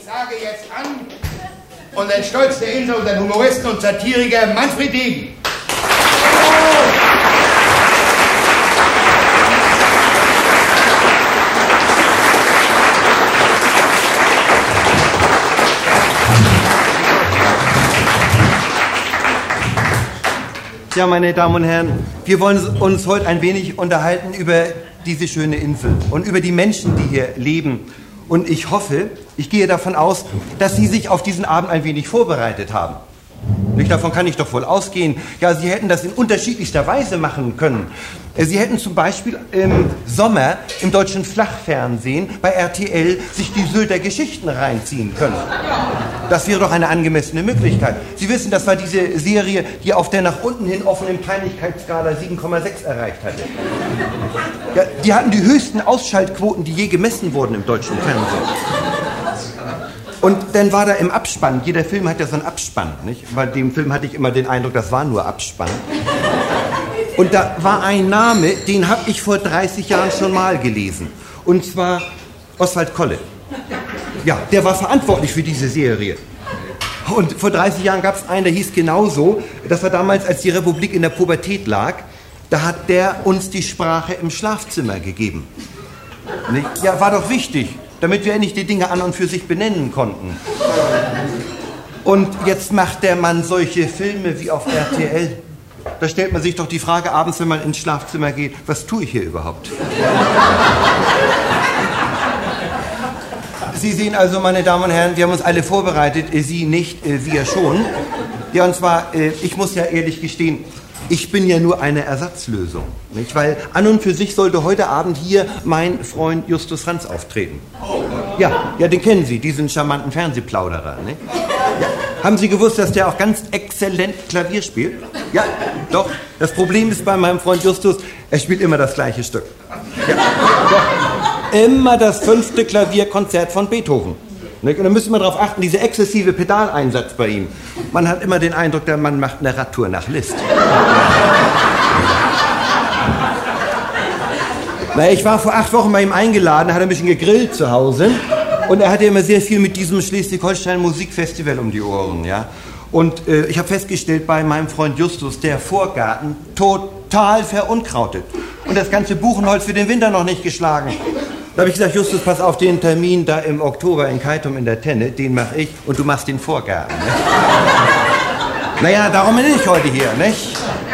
sage jetzt an unseren Stolz der Insel, unseren Humoristen und Satiriker Manfred Degen. Ja, meine Damen und Herren, wir wollen uns heute ein wenig unterhalten über diese schöne Insel und über die Menschen, die hier leben. Und ich hoffe, ich gehe davon aus, dass Sie sich auf diesen Abend ein wenig vorbereitet haben. Nicht, davon kann ich doch wohl ausgehen. Ja, Sie hätten das in unterschiedlichster Weise machen können. Sie hätten zum Beispiel im Sommer im deutschen Flachfernsehen bei RTL sich die Sylter Geschichten reinziehen können. Das wäre doch eine angemessene Möglichkeit. Sie wissen, das war diese Serie, die auf der nach unten hin offenen Peinlichkeitsskala 7,6 erreicht hatte. Ja, die hatten die höchsten Ausschaltquoten, die je gemessen wurden im deutschen Fernsehen. Und dann war da im Abspann, jeder Film hat ja so einen Abspann, nicht? Bei dem Film hatte ich immer den Eindruck, das war nur Abspann. Und da war ein Name, den habe ich vor 30 Jahren schon mal gelesen. Und zwar Oswald Kolle. Ja, der war verantwortlich für diese Serie. Und vor 30 Jahren gab es einen, der hieß genauso. Das war damals, als die Republik in der Pubertät lag. Da hat der uns die Sprache im Schlafzimmer gegeben. Nicht? Ja, war doch wichtig, damit wir endlich die Dinge an und für sich benennen konnten. Und jetzt macht der Mann solche Filme wie auf RTL. Da stellt man sich doch die Frage abends, wenn man ins Schlafzimmer geht, was tue ich hier überhaupt? Sie sehen also, meine Damen und Herren, wir haben uns alle vorbereitet, Sie nicht, wir schon. Ja, und zwar, ich muss ja ehrlich gestehen, ich bin ja nur eine Ersatzlösung, nicht? Weil an und für sich sollte heute Abend hier mein Freund Justus Franz auftreten. Ja, den kennen Sie, diesen charmanten Fernsehplauderer, nicht? Ja. Haben Sie gewusst, dass der auch ganz exzellent Klavier spielt? Ja, doch. Das Problem ist bei meinem Freund Justus, er spielt immer das gleiche Stück. Ja, doch. Immer das 5. Klavierkonzert von Beethoven. Und da müssen wir darauf achten, dieser exzessive Pedaleinsatz bei ihm. Man hat immer den Eindruck, der Mann macht eine Radtour nach Liszt. Na, ich war vor 8 Wochen bei ihm eingeladen, hat ein bisschen gegrillt zu Hause. Und er hatte immer sehr viel mit diesem Schleswig-Holstein Musikfestival um die Ohren, ja. Und ich habe festgestellt, bei meinem Freund Justus, der Vorgarten total verunkrautet. Und das ganze Buchenholz für den Winter noch nicht geschlagen. Da habe ich gesagt, Justus, pass auf, den Termin da im Oktober in Keitum in der Tenne, den mache ich und du machst den Vorgarten. Ne? Naja, darum bin ich heute hier, nicht?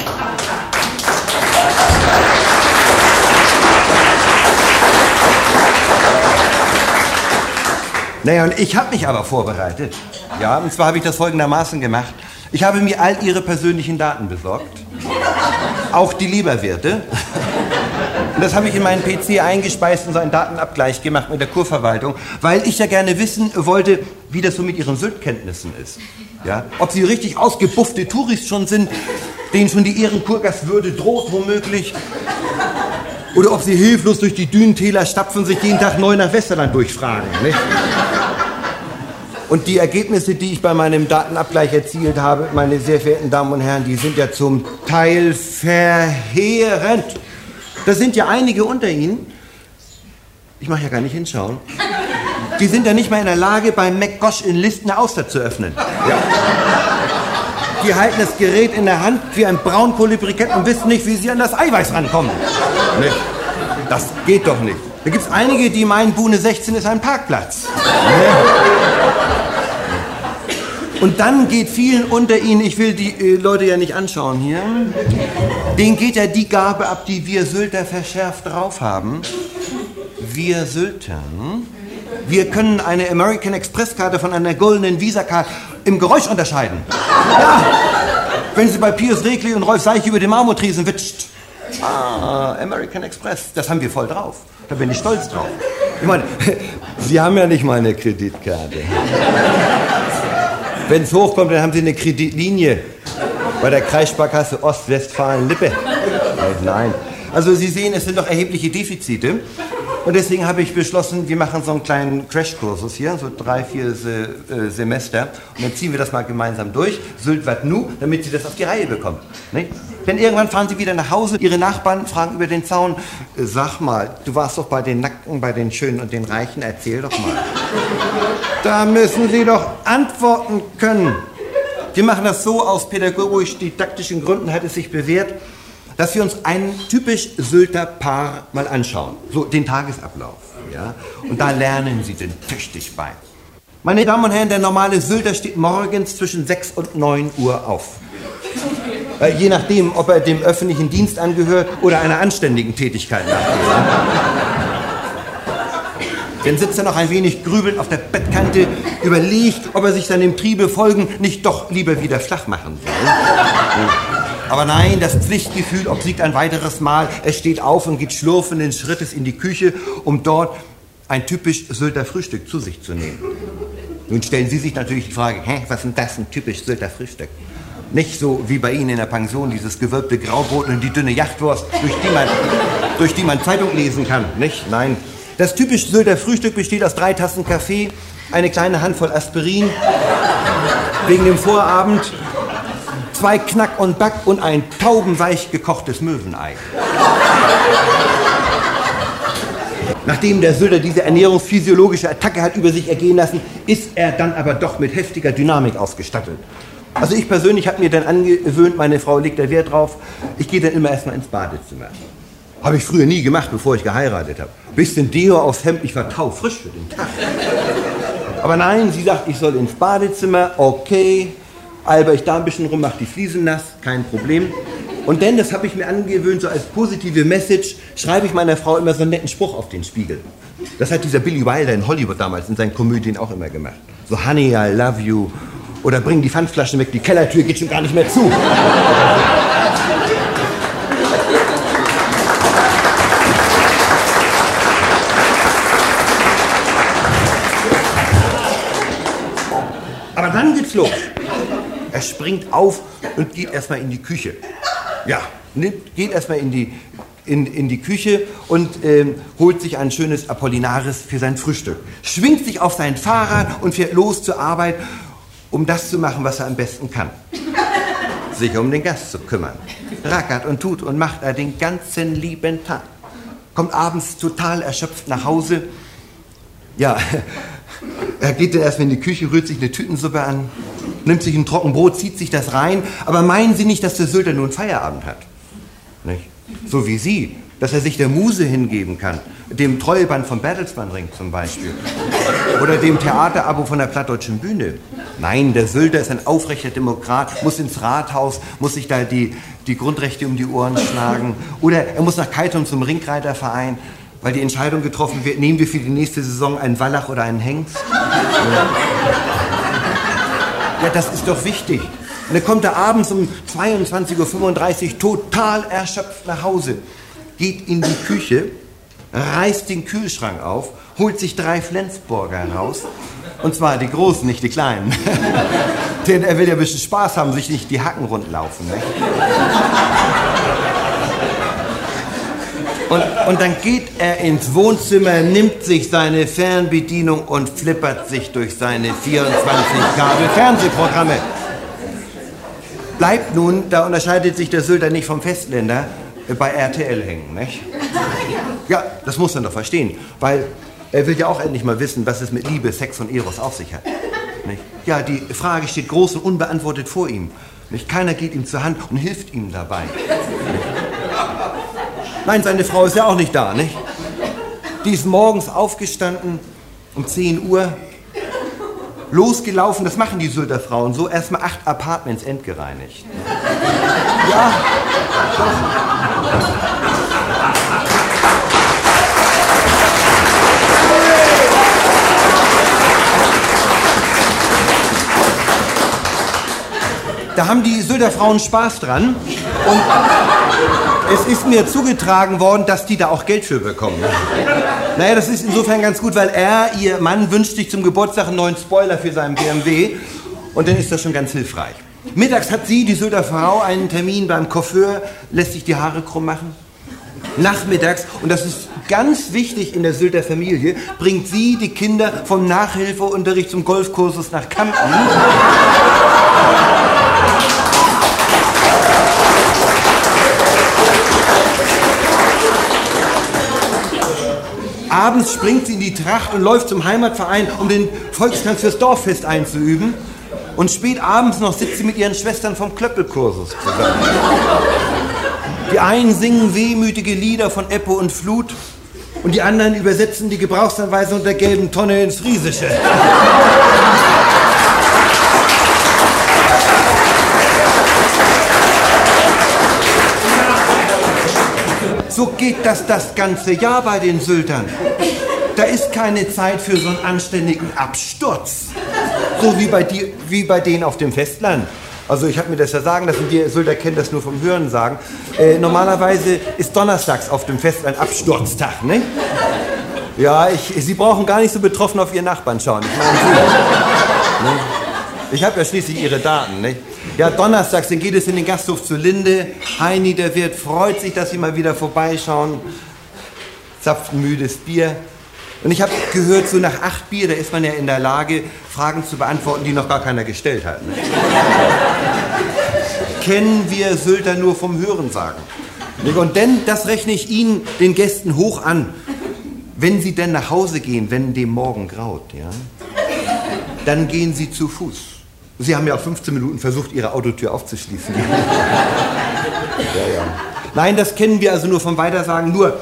Naja, und ich habe mich aber vorbereitet. Ja, und zwar habe ich das folgendermaßen gemacht. Ich habe mir all Ihre persönlichen Daten besorgt. Auch die Leberwerte. Und das habe ich in meinen PC eingespeist und so einen Datenabgleich gemacht mit der Kurverwaltung, weil ich ja gerne wissen wollte, wie das so mit Ihren Sylt-Kenntnissen ist. Ja? Ob Sie richtig ausgebuffte Touris schon sind, denen schon die Ehrenkurgastwürde droht womöglich. Oder ob Sie hilflos durch die Dünentäler stapfen, sich jeden Tag neu nach Westerland durchfragen. Nicht? Und die Ergebnisse, die ich bei meinem Datenabgleich erzielt habe, meine sehr verehrten Damen und Herren, die sind ja zum Teil verheerend. Da sind ja einige unter Ihnen, ich mache ja gar nicht hinschauen, die sind ja nicht mal in der Lage, beim McGosh in List eine Auster zu öffnen. Ja. Die halten das Gerät in der Hand wie ein Braunkohlebrikett und wissen nicht, wie sie an das Eiweiß rankommen. Nee, das geht doch nicht. Da gibt es einige, die meinen, Buhne 16 ist ein Parkplatz. Und dann geht vielen unter Ihnen, ich will die Leute ja nicht anschauen hier, denen geht ja die Gabe ab, die wir Sylter verschärft drauf haben. Wir Syltern, wir können eine American Express Karte von einer goldenen Visa-Karte im Geräusch unterscheiden. Ja, wenn sie bei Pius Regli und Rolf Seich über den Marmortresen witscht. Ah, American Express, das haben wir voll drauf. Da bin ich stolz drauf. Ich meine, Sie haben ja nicht mal eine Kreditkarte. Wenn es hochkommt, dann haben Sie eine Kreditlinie bei der Kreissparkasse Ostwestfalen-Lippe. Nein. Also Sie sehen, es sind doch erhebliche Defizite. Und deswegen habe ich beschlossen, wir machen so einen kleinen Crashkursus hier, so 3, 4 Semester. Und dann ziehen wir das mal gemeinsam durch, Sylt wat nu, damit Sie das auf die Reihe bekommen. Nicht? Denn irgendwann fahren Sie wieder nach Hause, Ihre Nachbarn fragen über den Zaun, sag mal, du warst doch bei den Nackten, bei den Schönen und den Reichen, erzähl doch mal. Da müssen Sie doch antworten können. Wir machen das so, aus pädagogisch-didaktischen Gründen hat es sich bewährt, dass wir uns ein typisch Sylter Paar mal anschauen. So den Tagesablauf. Ja? Und da lernen Sie den tüchtig bei. Meine Damen und Herren, der normale Sylter steht morgens zwischen 6 und 9 Uhr auf. Je nachdem, ob er dem öffentlichen Dienst angehört oder einer anständigen Tätigkeit nachgeht. Dann sitzt er noch ein wenig grübelnd auf der Bettkante, überlegt, ob er sich seinem Triebe folgen nicht doch lieber wieder flach machen soll. Aber nein, das Pflichtgefühl obsiegt ein weiteres Mal. Er steht auf und geht schlurfenden Schrittes in die Küche, um dort ein typisch Sylter Frühstück zu sich zu nehmen. Nun stellen Sie sich natürlich die Frage, was ist denn das, ein typisch Sylter Frühstück? Nicht so wie bei Ihnen in der Pension, dieses gewölbte Graubrot und die dünne Jachtwurst, durch die man Zeitung lesen kann, nicht? Nein. Das typisch Sylter Frühstück besteht aus 3 Tassen Kaffee, eine kleine Handvoll Aspirin, wegen dem Vorabend, 2 Knack und Back und ein taubenweich gekochtes Möwenei. Nachdem der Sylter diese ernährungsphysiologische Attacke hat über sich ergehen lassen, ist er dann aber doch mit heftiger Dynamik ausgestattet. Also ich persönlich habe mir dann angewöhnt, meine Frau legt da Wert drauf, ich gehe dann immer erstmal ins Badezimmer. Habe ich früher nie gemacht, bevor ich geheiratet habe. Bisschen Deo aufs Hemd, ich war taufrisch für den Tag. Aber nein, sie sagt, ich soll ins Badezimmer, okay. Alber ich da ein bisschen rum, mach die Fliesen nass, kein Problem. Und dann, das habe ich mir angewöhnt, so als positive Message, schreibe ich meiner Frau immer so einen netten Spruch auf den Spiegel. Das hat dieser Billy Wilder in Hollywood damals in seinen Komödien auch immer gemacht. So, Honey, I love you. Oder bring die Pfandflaschen weg, die Kellertür geht schon gar nicht mehr zu. Aber dann geht's los. Er springt auf und geht erstmal in die Küche. Ja, geht erstmal in die Küche und holt sich ein schönes Apollinaris für sein Frühstück. Schwingt sich auf sein Fahrrad und fährt los zur Arbeit, um das zu machen, was er am besten kann. Sich um den Gast zu kümmern. Rackert und tut und macht er den ganzen lieben Tag. Kommt abends total erschöpft nach Hause. Ja, er geht dann erstmal in die Küche, rührt sich eine Tütensuppe an, nimmt sich ein Trockenbrot, zieht sich das rein. Aber meinen Sie nicht, dass der Sylter nun Feierabend hat? Nicht? So wie Sie, dass er sich der Muse hingeben kann. Dem Treueband vom Bertelsmann Ring zum Beispiel. Oder dem Theaterabo von der Plattdeutschen Bühne. Nein, der Sylter ist ein aufrechter Demokrat, muss ins Rathaus, muss sich da die Grundrechte um die Ohren schlagen. Oder er muss nach Keitum zum Ringreiterverein, weil die Entscheidung getroffen wird, nehmen wir für die nächste Saison einen Wallach oder einen Hengst. Ja, das ist doch wichtig. Und dann kommt er abends um 22:35 Uhr total erschöpft nach Hause, geht in die Küche, reißt den Kühlschrank auf, holt sich 3 Flensburger raus. Und zwar die großen, nicht die kleinen. Denn er will ja ein bisschen Spaß haben, sich nicht die Hacken rundlaufen. Nicht? Und dann geht er ins Wohnzimmer, nimmt sich seine Fernbedienung und flippert sich durch seine 24-Kabel-Fernsehprogramme. Bleibt nun, da unterscheidet sich der Sylter nicht vom Festländer, bei RTL hängen, nicht? Ja, das muss man doch verstehen, weil er will ja auch endlich mal wissen, was es mit Liebe, Sex und Eros auf sich hat. Nicht? Ja, die Frage steht groß und unbeantwortet vor ihm. Nicht? Keiner geht ihm zur Hand und hilft ihm dabei. Nein, seine Frau ist ja auch nicht da, nicht? Die ist morgens aufgestanden um 10 Uhr, losgelaufen, das machen die Sylter Frauen so, erstmal 8 Apartments entgereinigt. Ja, doch. Da haben die Sylter Frauen Spaß dran und es ist mir zugetragen worden, dass die da auch Geld für bekommen. Naja, das ist insofern ganz gut, weil ihr Mann wünscht sich zum Geburtstag einen neuen Spoiler für seinen BMW und dann ist das schon ganz hilfreich. Mittags hat sie, die Sylter Frau, einen Termin beim Coiffeur, lässt sich die Haare krumm machen. Nachmittags, und das ist ganz wichtig in der Sylter Familie, bringt sie die Kinder vom Nachhilfeunterricht zum Golfkursus nach Kampen. Abends springt sie in die Tracht und läuft zum Heimatverein, um den Volkstanz fürs Dorffest einzuüben. Und spät abends noch sitzt sie mit ihren Schwestern vom Klöppelkursus zusammen. Die einen singen wehmütige Lieder von Ebbe und Flut und die anderen übersetzen die Gebrauchsanweisung der gelben Tonne ins Friesische. So geht das ganze Jahr bei den Syltern. Da ist keine Zeit für so einen anständigen Absturz. So wie bei denen auf dem Festland. Also ich habe mir das ja sagen lassen, die Sylter kennen das nur vom Hören sagen. Normalerweise ist donnerstags auf dem Festland Absturztag, ne? Ja, Sie brauchen gar nicht so betroffen auf Ihren Nachbarn schauen. Ich meine, ne? Ich habe ja schließlich Ihre Daten, ne? Ja, donnerstags, dann geht es in den Gasthof zur Linde. Heini, der Wirt, freut sich, dass Sie mal wieder vorbeischauen. Zapft ein müdes Bier. Und ich habe gehört, so nach 8 Bier, da ist man ja in der Lage, Fragen zu beantworten, die noch gar keiner gestellt hat. Ne? Kennen wir Sylter nur vom Hörensagen. Und denn, das rechne ich Ihnen, den Gästen, hoch an. Wenn Sie denn nach Hause gehen, wenn dem Morgen graut, ja, dann gehen Sie zu Fuß. Sie haben ja auch 15 Minuten versucht, Ihre Autotür aufzuschließen. Ja. Nein, das kennen wir also nur vom Weitersagen. Nur,